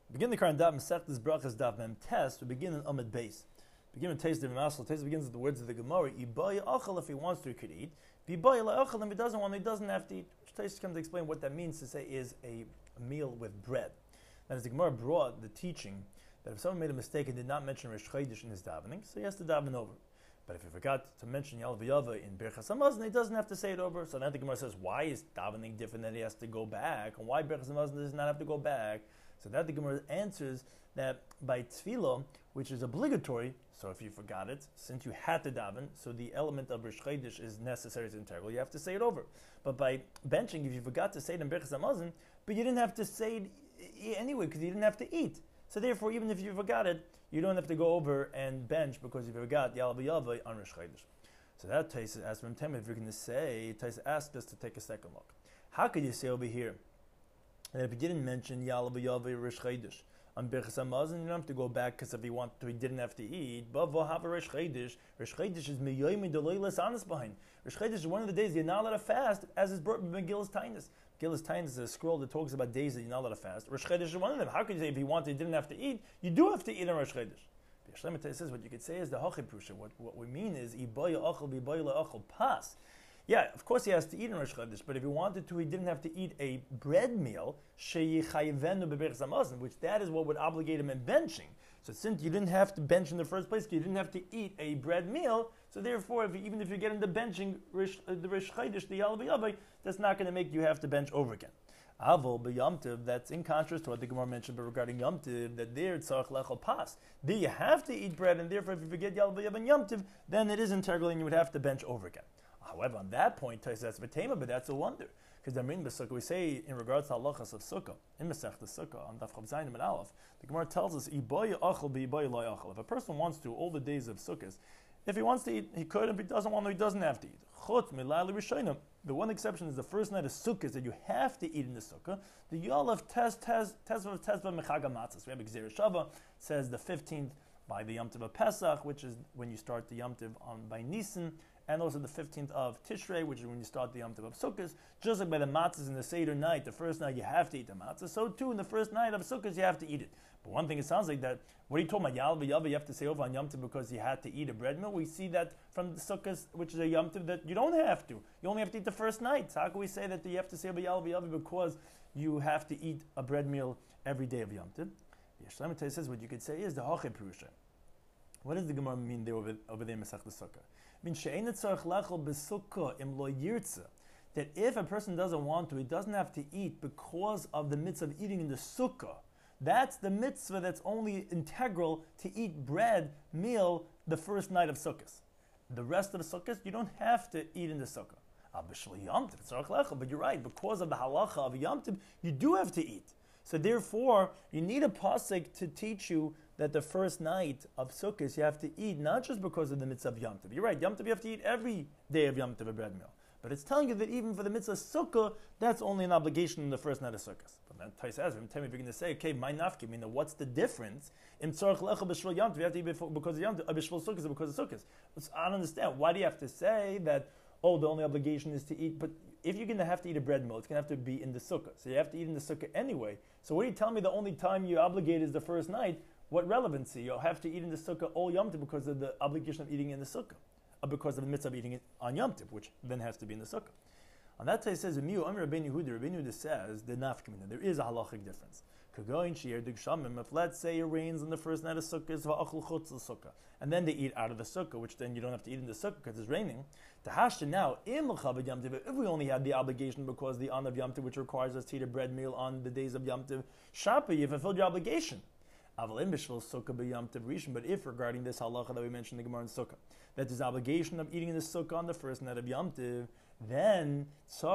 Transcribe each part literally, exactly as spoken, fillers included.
Begin the current daf Masechtas Brachas daf Mem Test. We begin in Amud Beis. Begin with Taste of Masel. Taste begins with the words of the Gemara. Ibay achal if he wants to, he could eat. Ibay la'achal if he doesn't want, he doesn't have to eat. Which Taste comes to explain what that means to say is a, a meal with bread. That is, the Gemara brought the teaching that if someone made a mistake and did not mention Rish Chodesh in his davening, so he has to daven over. But if he forgot to mention Yalav Yava in Birchas Hamazon, he doesn't have to say it over. So then the Gemara says, why is davening different that he has to go back? And why Birchas Hamazon does not have to go back? So that the Gemara answers that by tefillah, which is obligatory, so if you forgot it, since you had to daven, so the element of Rish Chodesh is necessary to integral, you have to say it over. But by benching, if you forgot to say it in Birchas Hamazon, but you didn't have to say it anyway because you didn't have to eat. So therefore, even if you forgot it, you don't have to go over and bench because you forgot Yalav Yava on Rish Chodesh. So that Taisa asks from Tem, if you're going to say, Taisa asked us to take a second look. How could you say over here that if he didn't mention Yalav Yava Rish Chodesh on Birchas Hamazon, you don't have to go back because if he wanted to, he didn't have to eat. But V'hava Rish Chodesh, Rish Chodesh is Miyomi Deloilas Anas behind. Rish Chodesh is one of the days you're not allowed to fast, as is brought by Megillus Tainus. Megillus Tainus is a scroll that talks about days that you're not allowed to fast. Rish Chodesh is one of them. How could you say if he wanted, he didn't have to eat? You do have to eat on Rish Chodesh. Yishlemet says what you could say is the Hachi Prusha. What what we mean is Ibaya Achal B'Ibaya Achal Pas. Yeah, of course he has to eat in Rosh Chodesh, but if he wanted to, he didn't have to eat a bread meal, sheyichayvenu b'Birchas Hamazon, which that is what would obligate him in benching. So since you didn't have to bench in the first place, you didn't have to eat a bread meal, so therefore, if, even if you get into benching rish, uh, the Rish Chodesh, the Yalav Yava, that's not going to make you have to bench over again. Avol b'Yom Tov, that's in contrast to what the Gemara mentioned, but regarding Yom Tov, that there tzarich lechol pas. There you have to eat bread, and therefore, if you forget Yalav Yava and Yom Tov, then it is integral, and you would have to bench over again. However, on that point, Tais that's Vatema, but that's a wonder. Because the Amrin B'Sukkah, we say in regards to halachas of Sukkah, in Masech the Sukkah, on Daf Chav Zayin and Aleph, the Gemara tells us, Iboy achal b'iboy lo achal. If a person wants to, all the days of Sukkahs, if he wants to eat, he could. If he doesn't want to, he doesn't have to eat. Chutz milali rishonim. The one exception is the first night of Sukkahs that you have to eat in the Sukkah. The Yalav Tez Tez Tezvav Tezvav Mechaga Matzos. Rabbi Gzeir Shava says the fifteenth by the Yom Tov of Pesach, which is when you start the Yom Tov on by Nisan, and also the fifteenth of Tishrei, which is when you start the Yom Tov of Sukkot. Just like by the matzahs in the Seder night, the first night you have to eat the matzah, so too in the first night of Sukkot you have to eat it. But one thing, it sounds like that, what are you talking about, Yalav Yava, you have to say over on Yom Tov because you had to eat a bread meal? We see that from the Sukkot, which is a Yom Tov, that you don't have to. You only have to eat the first night. So how can we say that you have to say over Yalav Yava because you have to eat a bread meal every day of Yom Tov? Yeshlemet says what you could say is the Hachi Prusha. What does the Gemara mean there over, over there in Masech the Sukkah? It means that if a person doesn't want to, he doesn't have to eat because of the mitzvah of eating in the Sukkah. That's the mitzvah that's only integral to eat bread meal the first night of Sukkot. The rest of the Sukkot, you don't have to eat in the Sukkah. But you're right, because of the halacha of Yom Tov, you do have to eat. So therefore, you need a pasuk to teach you that the first night of Sukkot you have to eat, not just because of the mitzvah of Yom Tov. You're right, Yom Tov you have to eat every day of Yom Tov a bread meal. But it's telling you that even for the mitzvah Sukkah, that's only an obligation in the first night of Sukkot. But then Tais says, tell me if you're going to say, okay, my nafki, I mean, what's the difference? In tzarich lecha b'shvil Yom Tov, you have to eat because of Yom Tov, b'shvil Sukkot because of Sukkot. I don't understand. Why do you have to say that, oh, the only obligation is to eat, but if you're going to have to eat a bread meal, it's going to have to be in the Sukkah. So you have to eat in the Sukkah anyway. So what are you telling me the only time you're obligated is the first night? What relevancy? You'll have to eat in the Sukkah all Yom Tov because of the obligation of eating in the Sukkah. Or because of the mitzvah of eating it on Yom Tov, which then has to be in the Sukkah. On that day it says, Amiyu Amir Rabbeinu Yehuda, Rabbeinu Yehuda says, the nafkamina, there is a halachic difference. If let's say it rains on the first night of Sukkah, and then they eat out of the Sukkah, which then you don't have to eat in the Sukkah because it's raining. Now, if we only had the obligation because the on of Yom Tov, which requires us to eat a bread meal on the days of Yom Tov, Shapa, you fulfilled your obligation. But if regarding this halacha that we mentioned in the Gemara in Sukkah, that there's obligation of eating in the Sukkah on the first night of Yom Tov, then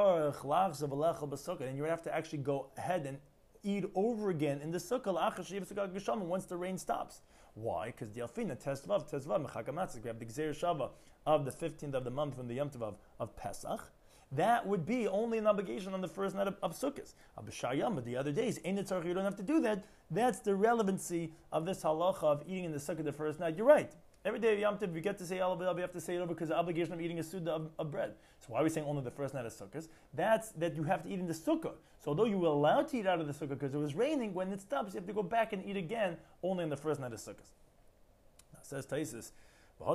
and you would have to actually go ahead and eat over again in the Sukkah once the rain stops. Why? Because the Alfina Tezvav Tezvav Mechakamatzik, we have the Gzeir Shava of the fifteenth of the month from the Yom Tov of, of Pesach. That would be only an obligation on the first night of, of Sukkot. But the other days, you don't have to do that. That's the relevancy of this halacha of eating in the Sukkah the first night. You're right. Every day of Yom Tov, we get to say Alav, we have to say it over because the obligation of eating a Suda of, of bread. So why are we saying only the first night of Sukkot? That's that you have to eat in the Sukkah. So although you were allowed to eat out of the Sukkah because it was raining, when it stops, you have to go back and eat again only in the first night of Sukkot. Now, says Taisus, but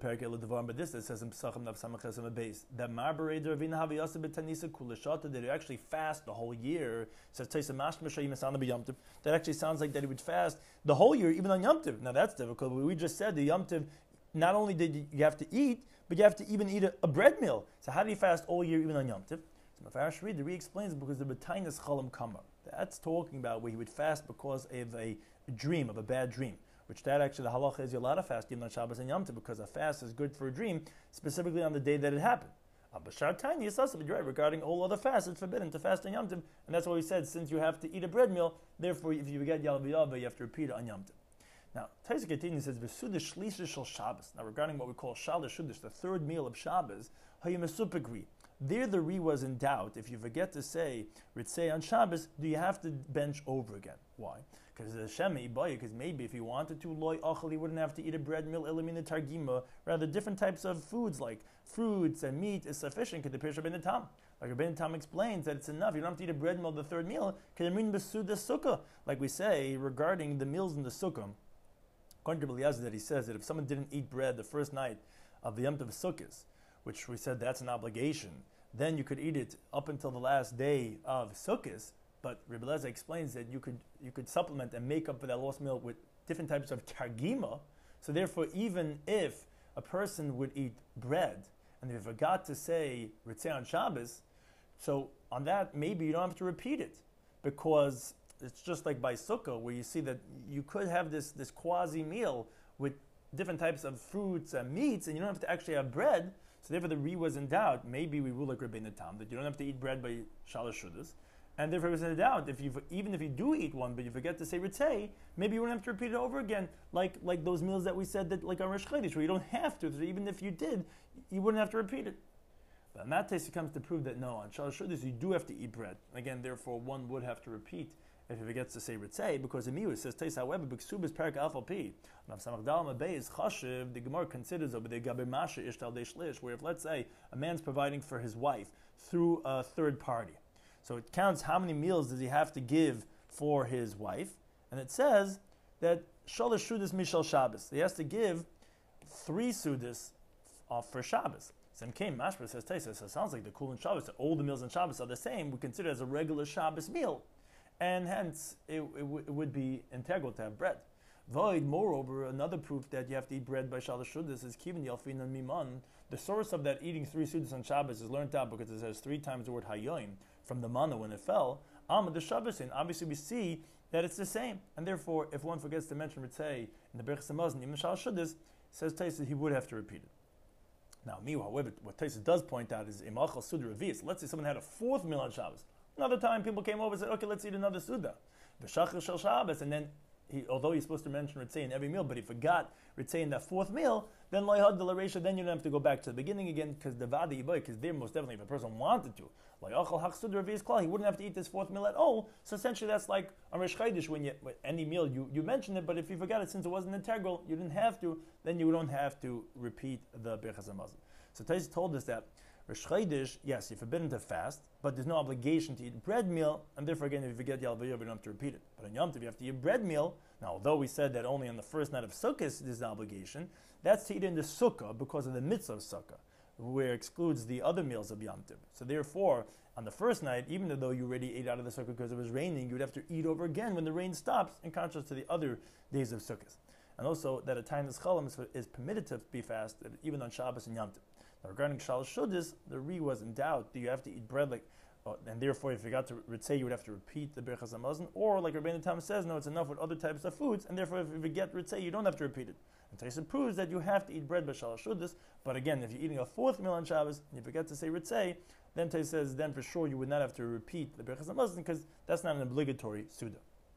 this it says in Pesachim Nav Samach Chesem Beis that Marbarei Ravina Haviyasa B'Tanisa Kulashata that you actually fast the whole year. It says Taisus Mashma Shayim Asana B'Yom Tov. That actually sounds like that he would fast the whole year, even on Yom Tov. Now that's difficult. But we just said the Yom Tov, not only did you, you have to eat, but you have to even eat a, a bread meal. So how do you fast all year, even on Yom Tov? So Mefarish Reed, the Re explains because the B'Tainas Chalam Kamar. That's talking about where he would fast because of a, a dream, of a bad dream. Which that actually, the halacha is you're allowed to fast even on Shabbos and Yom Tov because a fast is good for a dream, specifically on the day that it happened. But Tanya is also right regarding all other fasts, it's forbidden to fast on Yom Tov, and that's why we said since you have to eat a bread meal, therefore if you forget Yal V'Yava, you have to repeat it on Yom Tov. Now, Taisa continues says V'Sudish Shlisha Shel Shabbos. Now, regarding what we call Shalish Shudish, the third meal of Shabbos, Hayimesupagri. There, the Re was in doubt. If you forget to say Ritzei on Shabbos, do you have to bench over again? Why? Because the Shema Ibaya, because maybe if he wanted to, loy achal, he wouldn't have to eat a bread meal, elimina targima. Rather, different types of foods like fruits and meat is sufficient. Because the Pirush Rabbeinu Tam, like Rabbeinu Tam explains that it's enough. You don't have to eat a bread meal the third meal. Because mean besuda sukkah, like we say regarding the meals in the sukkah. According to Eliezer, that he says that if someone didn't eat bread the first night of the Yom Tov Sukkos, which we said that's an obligation, then you could eat it up until the last day of Sukkos. But Rebbe Lezer explains that you could you could supplement and make up for that lost meal with different types of targima. So therefore, even if a person would eat bread and they forgot to say Ritzei on Shabbos, so on that maybe you don't have to repeat it because it's just like by Sukkah where you see that you could have this this quasi meal with different types of fruits and meats, and you don't have to actually have bread. So therefore, the Re was in doubt. Maybe we rule like Rabbeinu Tam that you don't have to eat bread by Shalosh Shudas. And therefore, it was in doubt. If you, even if you do eat one, but you forget to say Ritzei, maybe you wouldn't have to repeat it over again, like like those meals that we said that like on Rosh Chodesh, where you don't have to. So even if you did, you wouldn't have to repeat it. But in that case, it comes to prove that no, on Shalosh Shudas you do have to eat bread. Again, therefore, one would have to repeat if he forgets to say Ritzei, because in Miu it says Teis however B'Ksub is Perak Alpha P. Now Samach Dal Mabei is Chashiv. The Gemara considers over the Gaber Masha Ishtal Deshlish, where if let's say a man's providing for his wife through a third party. So it counts how many meals does he have to give for his wife, and it says that Shalosh Sudas Mishal Shabbos. He has to give three Sudas uh, for Shabbos. Same came Mashma says Teisa. So it sounds like the Kul and Shabbos, that all the meals on Shabbos are the same. We consider it as a regular Shabbos meal, and hence it, it, w- it would be integral to have bread. Void, moreover, another proof that you have to eat bread by Shalosh Sudas is Kivin Yalfin and Miman. The source of that eating three Sudas on Shabbos is learned out because it says three times the word Hayoim from the manna when it fell. Amad the Shabbos, and obviously we see that it's the same. And therefore, if one forgets to mention Ritzei in the Berachas Hamazon, even Shalosh Sudas, says Taisa, he would have to repeat it. Now, meanwhile, however, what Taisa does point out is Imachal Suda Revius. Let's say someone had a fourth meal on Shabbos. Another time, people came over and said, okay, let's eat another Suda. V'shachar shel Shabbos, and then He, although he's supposed to mention Ritzei in every meal, but he forgot Ritzei in that fourth meal, then Loihad de la Reisha, then you don't have to go back to the beginning again, because the Vada Yiboy, because there most definitely, if a person wanted to, Loiachal Hachsud Revius Klal, he wouldn't have to eat this fourth meal at all. So essentially that's like on Rosh Chodesh, when you, any meal, you, you mention it, but if you forgot it, since it wasn't integral, you didn't have to, then you don't have to repeat the Birchas Hamazon. So Tais told us that Rosh Chodesh, yes, you're forbidden to fast, but there's no obligation to eat a bread meal, and therefore again, if you forget Yal V'Yov, you don't have to repeat it. But on Yom Tov, you have to eat a bread meal. Now, although we said that only on the first night of Sukkot there's an obligation, that's to eat in the Sukkah because of the mitzvah of Sukkah, where it excludes the other meals of Yom Tov. So therefore, on the first night, even though you already ate out of the Sukkah because it was raining, you would have to eat over again when the rain stops, in contrast to the other days of Sukkot. And also that a time of Chalam is, is permitted to be fasted, even on Shabbos and Yom Tov. Now, regarding Shalosh Shudas, the Re was in doubt. Do you have to eat bread like, oh, and therefore if you forgot to Ritzei, you would have to repeat the Birchas Hamazon, or like Rabbeinu Tam says, no, it's enough with other types of foods, and therefore if you forget Ritzei, you don't have to repeat it. And Taisa proves that you have to eat bread by Shalosh Shudas, but again, if you're eating a fourth meal on Shabbos, and you forget to say Ritzei, then Taisa says, then for sure you would not have to repeat the Birchas Hamazon, because that's not an obligatory Suda.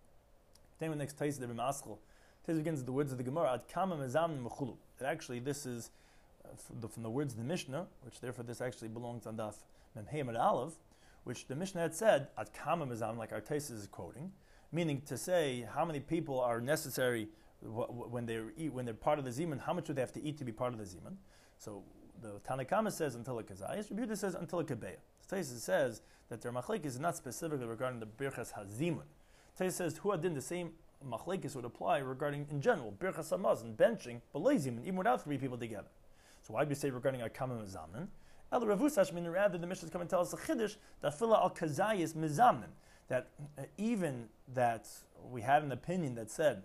Then the next Taisa, the B'Maschel, Taisa begins with the words of the Gemara, Ad Kama Mezam Mechulu. That actually this is From the, from the words of the Mishnah, which therefore this actually belongs on Daf Mem Hey Amud Aleph, which the Mishnah had said, Ad Kama Mizam, like our Taisa is quoting, meaning to say how many people are necessary when they eat, when they're part of the zimun, how much do they have to eat to be part of the zimun? So the Tanakama says until a kazayis, Rabbi Yehuda says until a kabeya. Taisus says that their machlekes is not specifically regarding the birchas hazimun. Taisus says huadin the same machlekes would apply regarding in general birchas hamazon, benching below zimun, even without three people together. So why do we say regarding a kama mizamnin? El Ravusash mean rather the Mishnah is coming to tell us a chiddush that fila al kazayis mizamnin, that uh, even that we had an opinion that said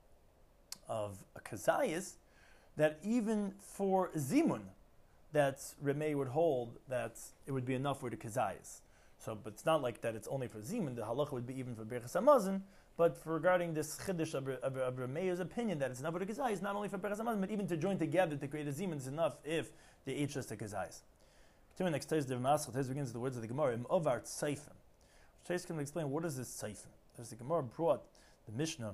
of a kazayis, that even for zimun, that Remei would hold that it would be enough for the kazayis. So, but it's not like that it's only for zimun. The halacha would be even for birchas hamazon. But for regarding this chiddush of, of, of Remei's opinion that it's enough for the kazayis, not only for birchas hamazon, but even to join together to create a zimun is enough if they eat just the kazayis. Continuing next Tez the Maschal, Tez begins with the words of the Gemara, Im Ovar Tseifim. Tez can explain what is this Tseifim. As the Gemara brought the Mishnah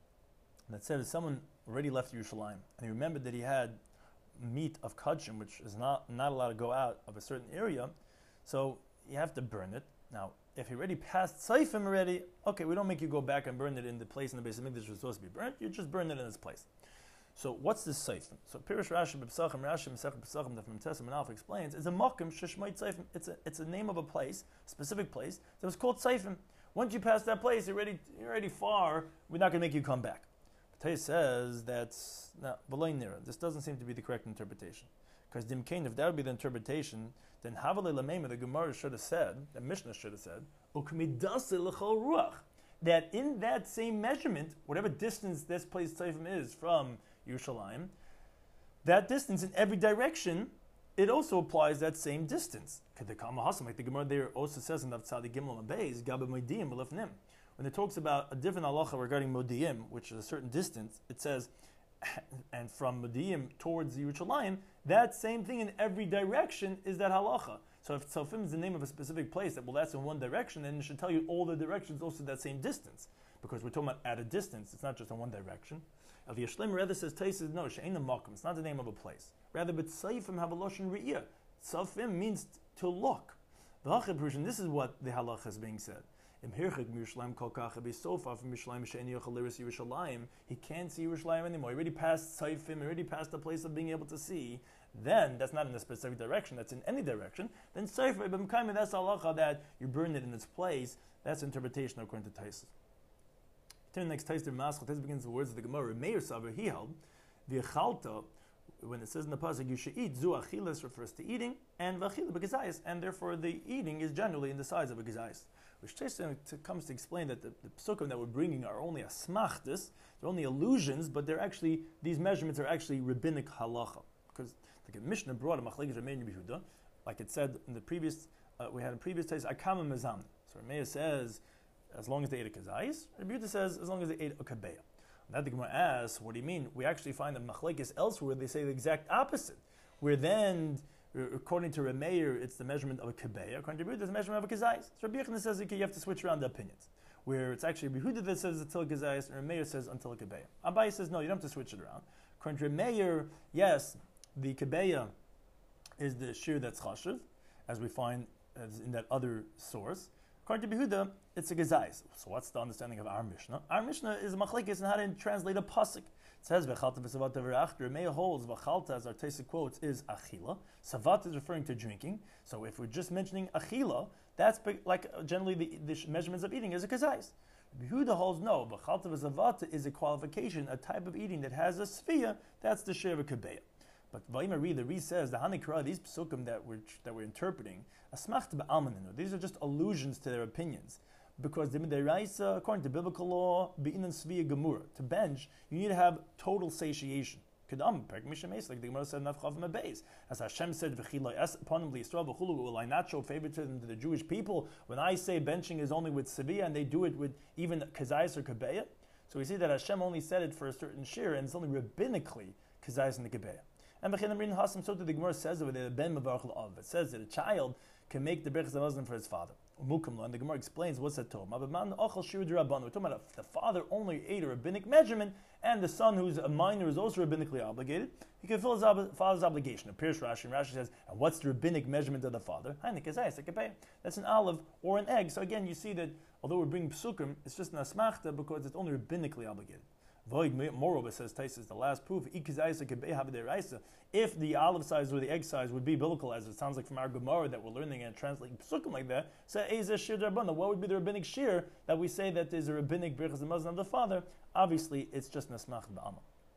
that said that someone already left Yerushalayim and he remembered that he had meat of kachim, which is not, not allowed to go out of a certain area, so you have to burn it. Now, if he already passed Tseifim already, okay, we don't make you go back and burn it in the place in the Beis Hamikdash was supposed to be burnt, you just burn it in its place. So what's this Seifim? So Pirish Rashi B'Psachim, Rashi Mesech B'Psachim, that from Tessim and Alpha explains, is a Mokim Sheshmoit Seifim. It's a it's a name of a place, specific place that was called Seifim. Once you pass that place, you're already you're already far. We're not going to make you come back. But Tay says that's now B'Loi Nira. This doesn't seem to be the correct interpretation, because Dimkain, if that would be the interpretation, then Havalei Lameima, the Gemara should have said, the Mishnah should have said, Ukmidase L'chol Ruach, that in that same measurement, whatever distance this place Seifim is from Yerushalayim, that distance in every direction, it also applies that same distance. Like the Gemara there also says in the Tzadi Gimel and Beis, Gabe Moediyim B'Lefnim. When it talks about a different halacha regarding Moediyim, which is a certain distance, it says, and from Moediyim towards Yerushalayim, that same thing in every direction is that halacha. So if Tzofim is the name of a specific place that, well, that's in one direction, then it should tell you all the directions also that same distance. Because we're talking about at a distance, it's not just in one direction. Of Yeshlim rather says Taisus, no, she'ein makom. It's not the name of a place. Rather, but Seifim have a lashon re'iyah. Seifim means to look. The Hachib Persian, this is what the halacha is being said. Im hirchik Yerushalayim kol kach, be so far from Yerushalayim she'ein yochel liris Yerushalayim, he can't see Yerushalayim anymore. He already passed Seifim, he already passed the place of being able to see. Then that's not in a specific direction. That's in any direction. Then Seifim, b'mkaim, that's halacha that you burn it in its place. That's interpretation according to Taisus. Turn next Taisus Maschal. Taisus begins the words of the Gemara. Meir Saver he held v'chalta. When it says in the pasuk you should eat, zu achilas refers to eating, and v'achila b'gazayis, and therefore the eating is generally in the size of a gazayis. Which Taisus comes to explain that the, the psukim that we're bringing are only asmachtis, they're only illusions, but they're actually these measurements are actually rabbinic halacha. Because like the Mishnah brought a machlekes Ramei and Yehuda, like it said in the previous uh, we had in previous Taisus akama mezam. So Ramei says, as long as they ate a kazayis, Rabbi Yehuda says, as long as they ate a kabeya. That the Gemara asks, what do you mean? We actually find that machlekes elsewhere, they say the exact opposite. Where then, according to Rameir, it's the measurement of a kabeya. According to Rabbi Yehuda, it's the measurement of a kazayis. So Rabbi Yehuda says okay, you have to switch around the opinions. Where it's actually Rabbi Yehuda that says until a kazayis, and Rameir says until a kabeya. Abai says, no, you don't have to switch it around. According to Rameir, yes, the kabeya is the shir that's chashiv, as we find as in that other source. According to Behuda, it's a gezayis. So what's the understanding of our Mishnah? Our Mishnah is a machlekes and how to translate a pasuk. It says v'chalta v'savat v'rachta. Meir holds v'chalta, as our Taisus quotes, is achila. Savat is referring to drinking. So if we're just mentioning achila, that's like generally the, the measurements of eating is a gezayis. Behuda holds no. V'chalta v'savat is a qualification, a type of eating that has a sfiyah. That's the shir of a kabeya. But Vayimah Re, the Re says the Hanikra, these psukim that we're that we're interpreting, asmacht ba'almaninu. These are just allusions to their opinions, because the midiraisa, according to biblical law, be'inan svia gemura, to bench, you need to have total satiation. Kedam perk mishames, like the Gemara said in Avchav Mabeis, as Hashem said, "V'chilai es upon Yisrael v'chulu, will I not show favoritism to the Jewish people when I say benching is only with sevia and they do it with even kazayis or kabeya?" So we see that Hashem only said it for a certain shir, and it's only rabbinically kazayis and the kabeya. And B'chinim Rin Hasam, so the Gemara says over there, Ben Mavarch L'Av. It says that a child can make the Birchas Hamazon for his father. And the Gemara explains what's that Torah. We're talking about the father only ate a rabbinic measurement, and the son, who's a minor, is also rabbinically obligated. He can fulfill his ob- father's obligation. It appears Rashi, and Rashi says, and what's the rabbinic measurement of the father? That's an olive or an egg. So again, you see that although we're bringing psukim, it's just an asmachta because it's only rabbinically obligated. Void moreover says Taisus, the last proof, if the olive size or the egg size would be biblical, as it sounds like from our Gemara that we're learning and translating psukim like that, so shir darbana, what would be the rabbinic shir that we say that there's a rabbinic birchas hamazon of the father? Obviously, it's just nasmach ba'ama.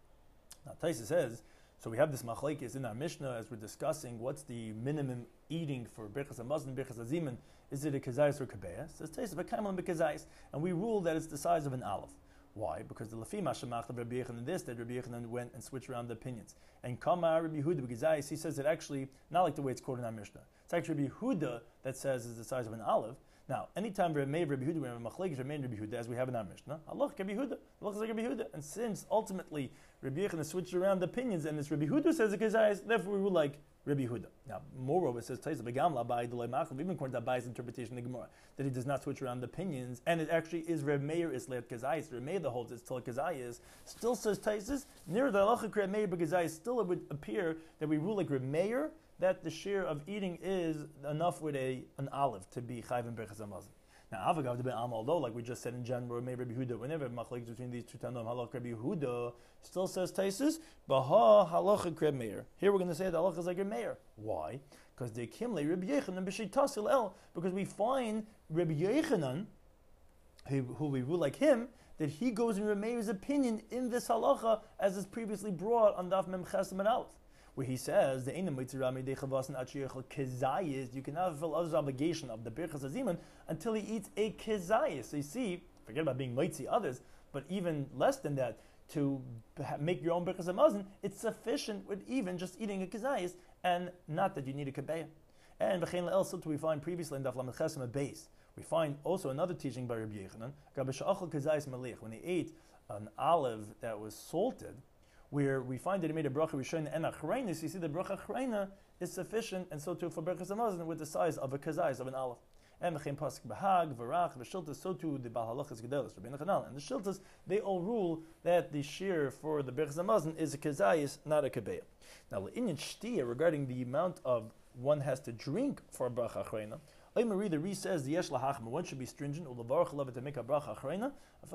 Now Taisus says, so we have this machlekes in our Mishnah as we're discussing what's the minimum eating for birchas hamazon, birchas hazimin. Is it a kazayis or kabeya? Says Taisus, v'kaimal b'kazayis, and we rule that it's the size of an olive. Why? Because the Lafim Hashamach of Rabbi Yechanan this, that Rabbi Yechanan went and switched around the opinions. And Kama Rabbi Yehuda B'Gizayis, he says that actually, not like the way it's quoted in our Mishnah. It's actually Rabbi Yehuda that says is the size of an olive. Now, anytime Rabbi Meir, Rabbi Yehuda, we have a Machlekes, Rabbi Meir, Rabbi Yehuda, as we have in our Mishnah, Allah, Rabbi Yehuda, Allah is like Rabbi Yehuda. And since ultimately Rabbi Yechanan switched around the opinions, and it's Rabbi Yehuda says the Gizayis, therefore we rule like Rabbi Yehuda. Now, moreover, it says Taisa Begamla by Delay Machal, even according to Abai's interpretation of the Gemara, that he does not switch around the opinions, and it actually is Reb Meir Islet Kazayis. Reb Meir that holds it's till Kazayis. Still says Taisus, near the halacha Reb Meir B'Kazayis, still it would appear that we rule like Reb Meir, that the share of eating is enough with a an olive to be chayv and berchas hamazon. Now, Avagav ben Am, although, like we just said in general, maybe Rabbi Yehuda, whenever machlekes between these two Tanoim, halach Rabbi Yehuda, still says Taisus, Baha halacha Reb Meir. Here we're going to say that halacha is like Reb Meir. Why? Because they kimle Rabbi Yechanan b'sheitas el. Because we find Rabbi Yechanan, who, who we rule like him, that he goes in Reb Meir's opinion in this halacha, as is previously brought on Daf Mem Ches and Alef, where he says the Einam Mitzrami Dechavas and Achiyachal Kezayis, you cannot fulfill others' obligation of the Birchas Haziman until he eats a Kezayis. So you see, forget about being Mitzi others, but even less than that, to make your own Birchas Hamazon, it's sufficient with even just eating a Kezayis, and not that you need a Kabeya. And V'chein Le'el Sot we find previously in Daf Lamed Ches and Beis, we find also another teaching by Rabbi Yechanan, Gabashachal Kezayis Melech, when he ate an olive that was salted, where we find that he made a bracha rishon and achrayna, so you see the bracha achrayna is sufficient, and so too for berachas hamazon with the size of a kazayis of an olive. And mechem pasuk bahag v'rach v'shiltas, so too the Baal Halachas Gedelos Rabbeinu Chanal and the shiltas, they all rule that the shear for the berachas hamazon is a kazayis, not a kabeya. Now le'inyan shtiya, regarding the amount of one has to drink for a bracha achrayna, Marie the Re says the yesh lahachma, one should be stringent, to make a bracha achrayna,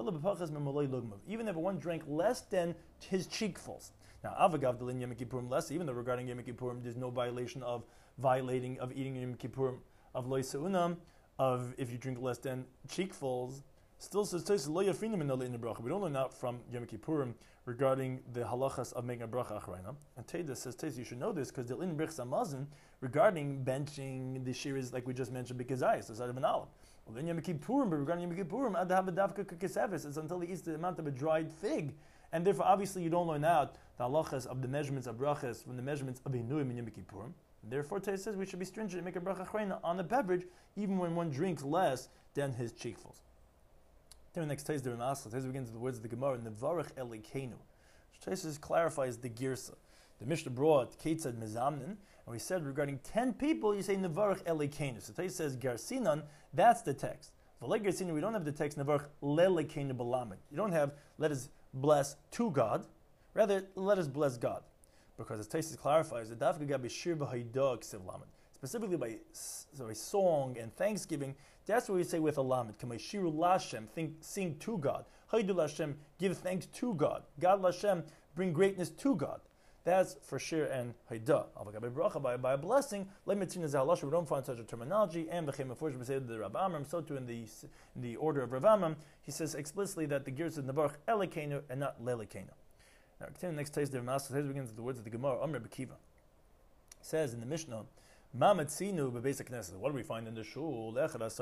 even if one drank less than his cheekfuls. Now, avagav delin Yom Kippurim less, even though regarding Yom Kippurim there's no violation of violating of eating Yom Kippurim of loy seunam, of if you drink less than cheekfuls. Still says Tais lo yafinim in the bracha. We don't learn out from Yom Kippurim regarding the halachas of making a bracha achrayna. And Teda says Tais you should know this because the in berchas hamazon regarding benching the shears like we just mentioned because I the side of an olive. Well then Yom Kippurim, but regarding Yom Kippurim, ad have a davka kakesevis, it's until he eats the amount of a dried fig, and therefore obviously you don't learn out the halachas of the measurements of brachas from the measurements of inuim in Yom Kippurim. Therefore Teda says we should be stringent and make a bracha achrayna on the beverage even when one drinks less than his cheekfuls. Then the next Tais there in Asla, Tais begins with the words of the Gemara, Nevarech Elikenu. Tais clarifies the girsa. The Mishnah brought Ketzad Mezamnin, and we said regarding ten people, you say Nevarech Elikenu. So Tais says Garsinan, that's the text. V'le Garsinan, we don't have the text Nevarech Lelikenu Balamed. You don't have let us bless to God, rather let us bless God. Because as Tais clarifies, the Dafka Gabi Shir B'Haidah Ksiv Lamed. Specifically by so a song and thanksgiving, that's what we say with a lamed. Kamashiru Lashem, think, sing to God. Haidu Lashem, give thanks to God. God Lashem, bring greatness to God. That's for shir and haidah. By, by a blessing, we don't find such a terminology. And we say the Rav Amram, so too in the in the order of Rav Amram, he says explicitly that the gears of Nevarch Elikenu and not Lelikenu. Now, continue the next taste of Master. Here begins with the words of the Gemara. Amr Bekiva says in the Mishnah, Mamatzinu bebasic knesset. What do we find in the shul?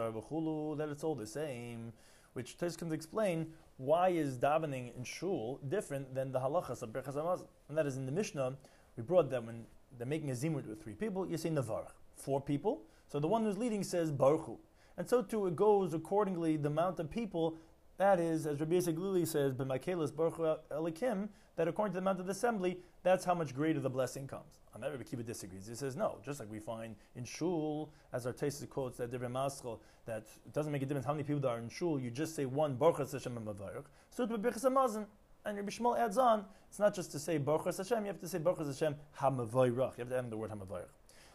That it's all the same. Which Tais can explain why is davening in shul different than the halachas of berachas hamazon. And that is in the Mishnah. We brought that when they're making a zimut with three people, you say navarach. Four people. So the one who's leading says baruch hu. And so too it goes accordingly the amount of people. That is, as Rabbi Yisrael Glili says, b'makelis baruch hu elikim, that according to the amount of the assembly, that's how much greater the blessing comes. On that, Rabbi Kiva disagrees. He says no, just like we find in shul, as our Taisus quotes that different maschal, that it doesn't make a difference how many people there are in shul. You just say one Baruch Hashem and Mavarich. So it's B'Birchas Hamazon, and Rabbi Shmuel adds on. It's not just to say Baruch Hashem. You have to say Baruch Hashem HaMavarich. You have to add in the word HaMavarich.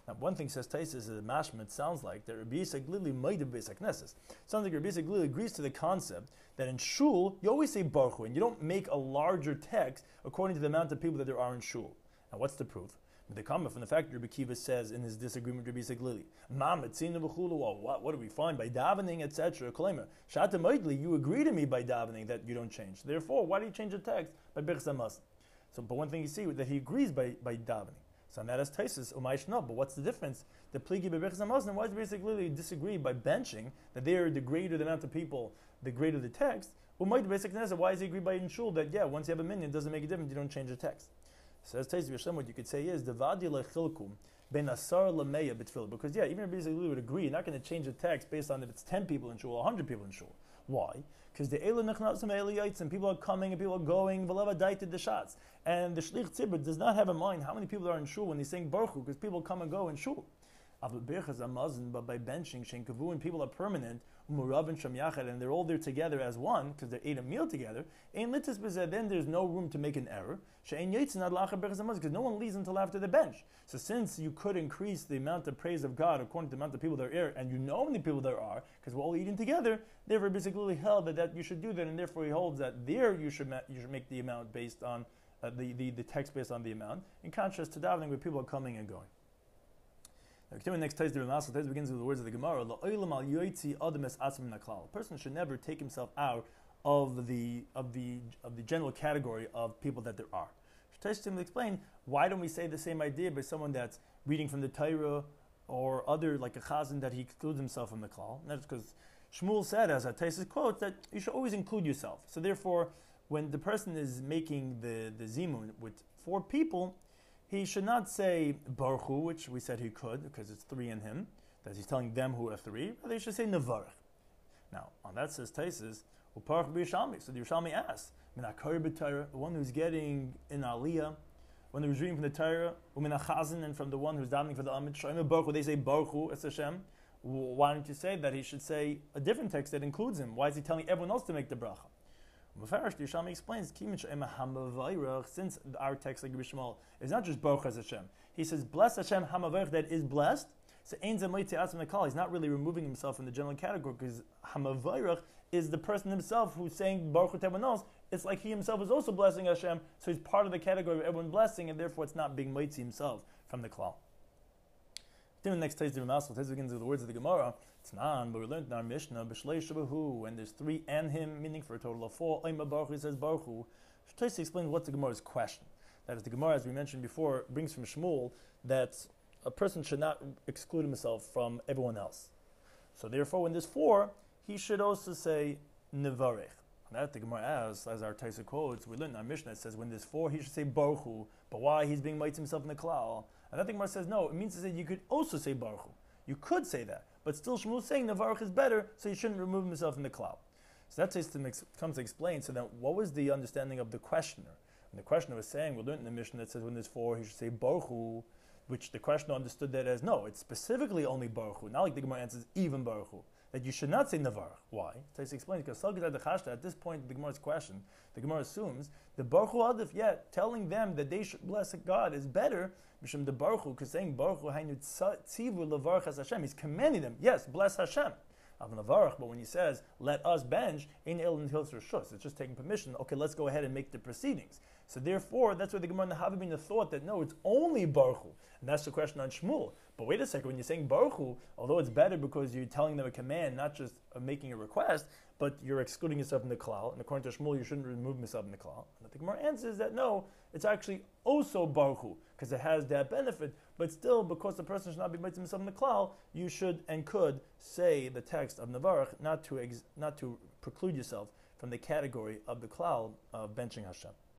Now, one thing says Taisus is a mashma. It sounds like that Rabbi Yisrael Glili might have been Knesses. Sounds like Rabbi Yisrael Glili agrees to the concept that in shul you always say Baruch Hu, and you don't make a larger text according to the amount of people that there are in shul. Now, what's the proof? The comment from the fact that Rabbi Kiva says in his disagreement with Rabbi Yisrael Glili, "Mam, what what do we find by davening, et cetera" Kalema Shata Moidli, you agree to me by davening that you don't change. Therefore, why do you change the text by Birchas Hamazon? So, but one thing you see that he agrees by by davening. So that is Taisus Umaish no. But what's the difference? The pligi by Birchas Hamazon. Why does Rabbi Yisrael Glili disagree by benching that they are the greater the amount of people, the greater the text? Umayt basic Knesset. Why does he agree by in shul that yeah, once you have a minyan, it doesn't make a difference. You don't change the text. Says Taisus Yishem, what you could say is the vadi lechilkum ben asar lameya betfil. Because yeah, even Rabbi Yisrael Glili would agree, you're not going to change the text based on if it's ten people in shul or one hundred people in shul. Why? Because the Eila Nechnasim Eliyates and people are coming and people are going, Veleva daited the shots. And the Shlich Tzibur does not have in mind how many people are in shul when he's saying Baruch Hu, because people come and go in shul. But by benching, Shenkavu, and people are permanent, Umurav and Shamyachet, and they're all there together as one, because they ate a meal together, then there's no room to make an error, because no one leaves until after the bench. So since you could increase the amount of praise of God according to the amount of people there are, and you know how many people there are, because we're all eating together, therefore basically held that, that you should do that, and therefore he holds that there you should, ma- you should make the amount based on, uh, the, the, the text based on the amount, in contrast to davening where people are coming and going. Continuing next Taiz Masel, Taiz begins with the words of the Gemara. A person should never take himself out of the of the of the general category of people that there are. Taiz to explain why don't we say the same idea by someone that's reading from the Torah or other like a chazan that he excludes himself from the klal. And that's because Shmuel said, as Taiz quotes, that you should always include yourself. So therefore, when the person is making the the zimun with four people, he should not say Baruch Hu, which we said he could, because it's three in him, that he's telling them who are three, but they should say Nevarech. Now, on that says Taisus, Uparach b'Yishalmi. So the Yishalmi asks, Minakar b'Torah, the one who's getting in Aliyah, when who's reading from the Torah, Uminachazin, and from the one who's davening for the Amid, Shoyim Baruch Hu, they say Baruch Hu, es Hashem. Why don't you say that he should say a different text that includes him? Why is he telling everyone else to make the bracha? Mufarish, the Yishalmi explains, since our text, like Rabbi Shmuel, is not just Baruch Hashem. He says, bless Hashem Hamavayrach, that is blessed. So Ein Zamoyti Atzim Nekal, he's not really removing himself from the general category, because Hamavayrach is the person himself who's saying Baruch Hu to everyone else. It's like he himself is also blessing Hashem, so he's part of the category of everyone blessing, and therefore it's not being Moitzi himself from the Klal. Then the next Taiz Masel, Taiz begins with the words of the Gemara. It's not, but we learned in our Mishnah, B'shlei Shabahu, when there's three and him, meaning for a total of four, Oima Baruch Hu, he says Baruch Hu. Taiz explains what's the Gemara's question. That is, the Gemara, as we mentioned before, brings from Shmuel that a person should not exclude himself from everyone else. So therefore, when there's four, he should also say Nevarech. That the Gemara asks, as our Taisa quotes, we learned in our Mishnah, it says when there's four, he should say Baruch Hu, but why he's being mighty himself in the Klal? And that the Gemara says, no, it means to say you could also say Baruch Hu. You could say that, but still Shmuel is saying Nevarech is better, so you shouldn't remove himself in the Klal. So that Taisa comes to explain, so then what was the understanding of the questioner? And the questioner was saying, we learned in the Mishnah that says when there's four, he should say Baruch Hu, which the questioner understood that as, no, it's specifically only Baruch Hu, not like the Gemara answers even Baruch Hu. That you should not say Nevarech. Why? Taisa explains, because at this point in the Gemara's question, the Gemara assumes the Baruch Hu Adif, yeah, telling them that they should bless God is better, Mishum the Baruch Hu, because saying Baruch Hu Hainu Tzivu Levarech as Hashem, he's commanding them, yes, bless Hashem. But when he says, let us bench, in el and hills reshus, it's just taking permission, okay, let's go ahead and make the proceedings. So therefore, that's why the Gemara Nahavim thought that no, it's only Baruch Hu. And that's the question on Shmuel. But wait a second, when you're saying Baruch Hu, although it's better because you're telling them a command, not just uh, making a request, but you're excluding yourself in the klal, and according to Shmuel, you shouldn't remove yourself in the klal. And the Gemara answers that no, it's actually also Baruch Hu, because it has that benefit, but still, because the person should not be mitzvah himself in the klal, you should and could say the text of Nevarech, not to ex- not to preclude yourself from the category of the klal of benching Hashem.